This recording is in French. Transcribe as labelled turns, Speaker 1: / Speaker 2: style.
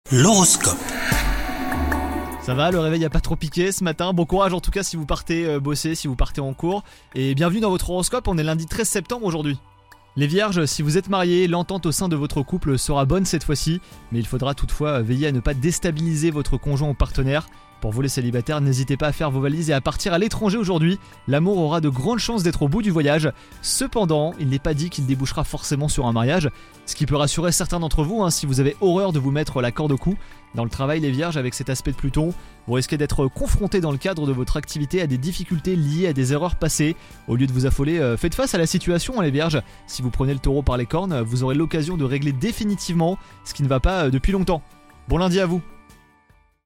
Speaker 1: L'horoscope.
Speaker 2: Ça va, le réveil a pas trop piqué ce matin. Bon courage en tout cas si vous partez bosser, si vous partez en cours. Et bienvenue dans votre horoscope, on est lundi 13 septembre aujourd'hui. Les vierges, si vous êtes mariés, l'entente au sein de votre couple sera bonne cette fois-ci. Mais il faudra toutefois veiller à ne pas déstabiliser votre conjoint ou partenaire. Pour vous les célibataires, n'hésitez pas à faire vos valises et à partir à l'étranger aujourd'hui. L'amour aura de grandes chances d'être au bout du voyage. Cependant, il n'est pas dit qu'il débouchera forcément sur un mariage. Ce qui peut rassurer certains d'entre vous, si vous avez horreur de vous mettre la corde au cou. Dans le travail, les vierges, avec cet aspect de Pluton, vous risquez d'être confrontés dans le cadre de votre activité à des difficultés liées à des erreurs passées. Au lieu de vous affoler, faites face à la situation, les vierges. Si vous prenez le taureau par les cornes, vous aurez l'occasion de régler définitivement ce qui ne va pas depuis longtemps. Bon lundi à vous.